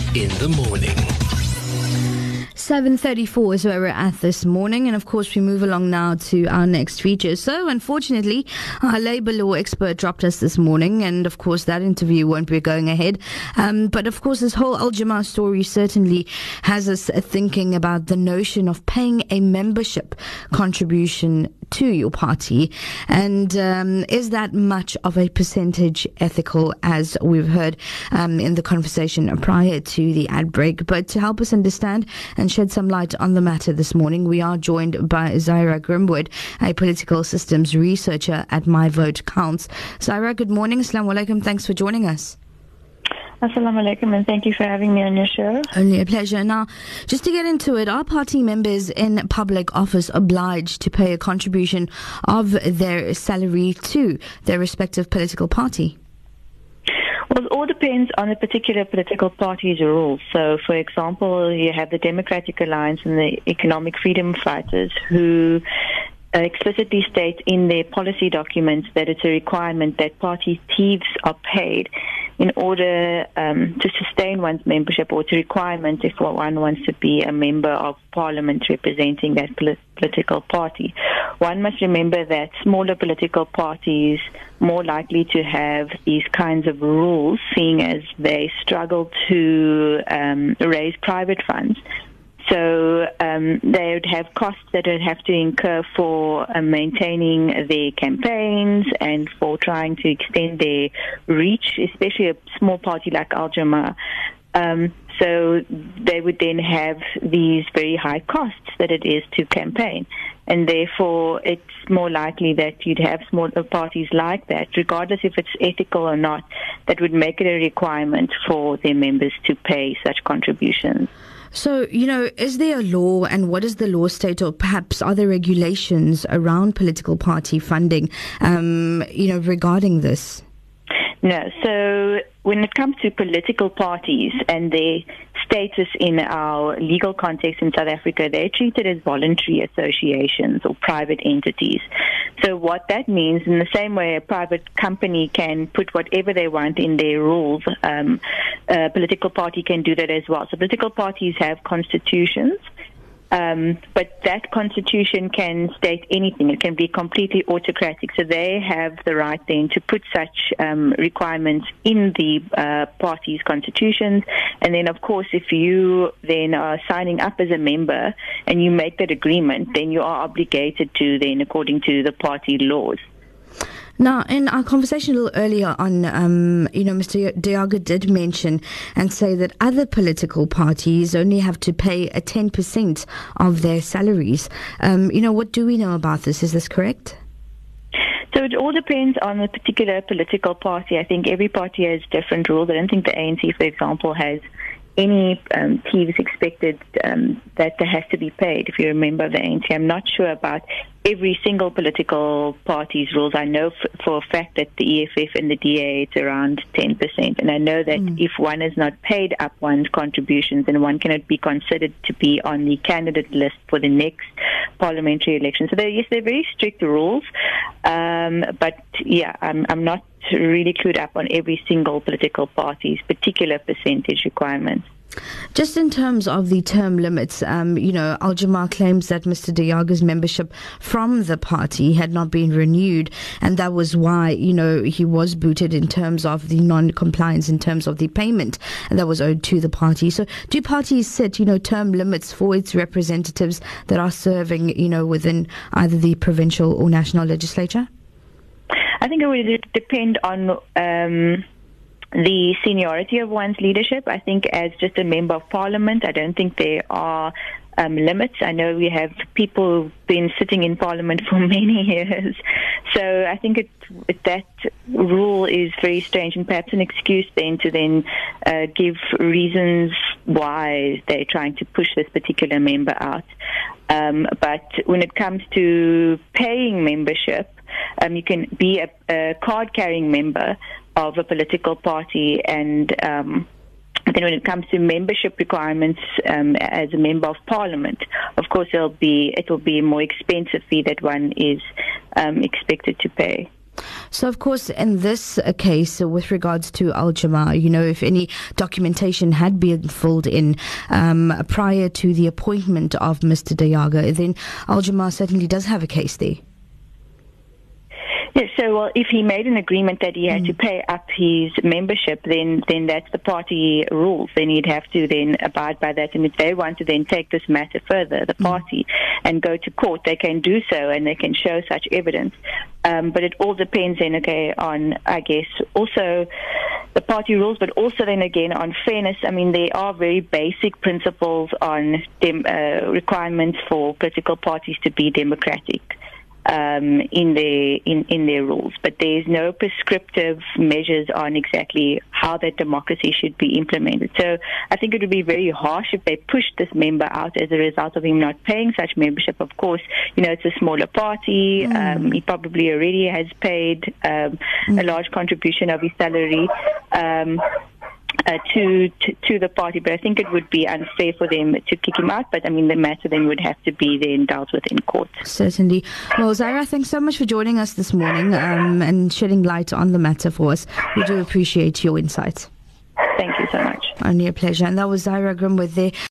in the morning. 7:34 is where we're at this morning, and of course we move along now to our next feature. So unfortunately, our labour law expert dropped us this morning, and of course that interview won't be going ahead. But of course this whole Al Jama story certainly has us thinking about the notion of paying a membership contribution to your party, and is that much of a percentage ethical, as we've heard in the conversation prior to the ad break. But to help us understand and shed some light on the matter this morning, we are joined by Zaira Grimwood, a political systems researcher at My Vote Counts. Zaira, good morning. Assalamu alaikum. Thanks for joining us. Assalamu alaikum, and thank you for having me on your show. Only a pleasure. Now, just to get into it, are party members in public office obliged to pay a contribution of their salary to their respective political party? Well, it all depends on the particular political party's rules. So, for example, you have the Democratic Alliance and the Economic Freedom Fighters, who explicitly state in their policy documents that it's a requirement that party chiefs are paid in order to sustain one's membership, or it's a requirement if one wants to be a member of parliament representing that political party. One must remember that smaller political parties more likely to have these kinds of rules, seeing as they struggle to raise private funds. So they would have costs that would have to incur for maintaining their campaigns and for trying to extend their reach, especially a small party like Al Jama. So they would then have these very high costs that it is to campaign. And therefore, it's more likely that you'd have smaller parties like that, regardless if it's ethical or not, that would make it a requirement for their members to pay such contributions. So, is there a law, and what does the law state, or perhaps are there regulations around political party funding, regarding this? No. So when it comes to political parties and their status in our legal context in South Africa, they're treated as voluntary associations or private entities. So what that means, in the same way a private company can put whatever they want in their rules, a political party can do that as well. So political parties have constitutions. But that constitution can state anything. It can be completely autocratic. So they have the right then to put such requirements in the party's constitutions. And then, of course, if you then are signing up as a member and you make that agreement, then you are obligated to then according to the party laws. Now, in our conversation a little earlier on, Mr. Diaga did mention and say that other political parties only have to pay a 10% of their salaries. What do we know about this? Is this correct? So it all depends on the particular political party. I think every party has different rules. I don't think the ANC, for example, has any fees expected that there has to be paid. If you're a member of the ANC, I'm not sure about every single political party's rules. I know for a fact that the EFF and the DA, it's around 10%. And I know that if one is not paid up one's contributions, then one cannot be considered to be on the candidate list for the next parliamentary election. So they're very strict rules. But yeah, I'm not really clued up on every single political party's particular percentage requirements. Just in terms of the term limits, Al Jama claims that Mr. Diaga's membership from the party had not been renewed, and that was why, he was booted in terms of the non-compliance in terms of the payment that was owed to the party. So do parties set, term limits for its representatives that are serving, within either the provincial or national legislature? I think it would depend on the seniority of one's leadership. I think as just a member of parliament, I don't think there are limits. I know we have people who've been sitting in parliament for many years. So I think that rule is very strange, and perhaps an excuse then to then give reasons why they're trying to push this particular member out. But when it comes to paying membership, you can be a card-carrying member of a political party, and then when it comes to membership requirements as a member of parliament, of course it will be a more expensive fee that one is expected to pay. So, of course, in this case, with regards to Al-Jama, if any documentation had been filled in prior to the appointment of Mr. Dayaga, then Al-Jama certainly does have a case there. Yes, so if he made an agreement that he had to pay up his membership, then that's the party rules. Then he'd have to then abide by that. And if they want to then take this matter further, the party, and go to court, they can do so and they can show such evidence. But it all depends then, on, I guess, also the party rules, but also then again on fairness. I mean, there are very basic principles on requirements for political parties to be democratic. In their rules, but there's no prescriptive measures on exactly how that democracy should be implemented. So I think it would be very harsh if they pushed this member out as a result of him not paying such membership. Of course, it's a smaller party. He probably already has paid a large contribution of his salary to the party, but I think it would be unfair for them to kick him out. But I mean, the matter then would have to be then dealt with in court. Certainly. Well, Zaira, thanks so much for joining us this morning and shedding light on the matter for us. We do appreciate your insights. Thank you so much. Only a pleasure. And that was Zaira Grimwood there.